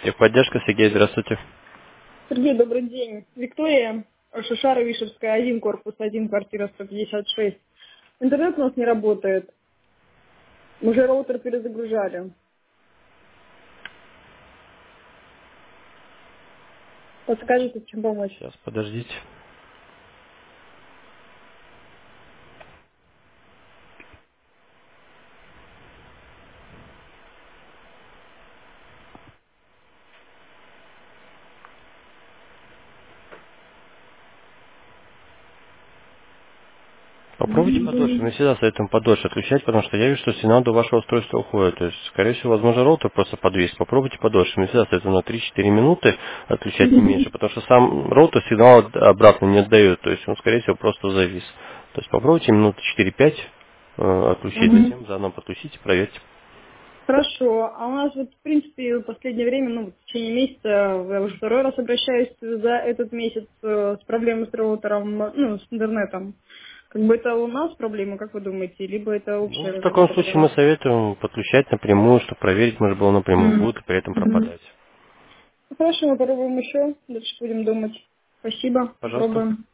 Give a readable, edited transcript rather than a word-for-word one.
Техподдержка, Сергей, здравствуйте. Сергей, добрый день. Виктория, Шишара Вишевская, 1, корпус 1, квартира 156. Интернет у нас не работает. Мы же роутер перезагружали. Подскажите, чем помочь? Сейчас, подождите. Попробуйте подольше. Мы всегда советуем подольше отключать, потому что я вижу, что сигнал до вашего устройства уходит. То есть, скорее всего, возможно, роутер просто подвис. Попробуйте подольше. Мы всегда советуем на 3-4 минуты отключать, не меньше, потому что сам роутер сигнал обратно не отдает. То есть он, скорее всего, просто завис. То есть попробуйте минуты 4-5 отключить, Мгм. затем заново подключите, проверьте. Хорошо. А у нас вот, в принципе, в последнее время, в течение месяца, я уже второй раз обращаюсь за этот месяц с проблемой с роутером, с интернетом. Как бы это у нас проблема, как вы думаете, либо это Ну, общая в таком разработка случае мы была? советуем подключать напрямую, чтобы проверить, может было напрямую, Мгм. будет и при этом Мгм. пропадать. Хорошо, мы попробуем еще. Дальше будем думать. Спасибо. Пожалуйста. Попробуем.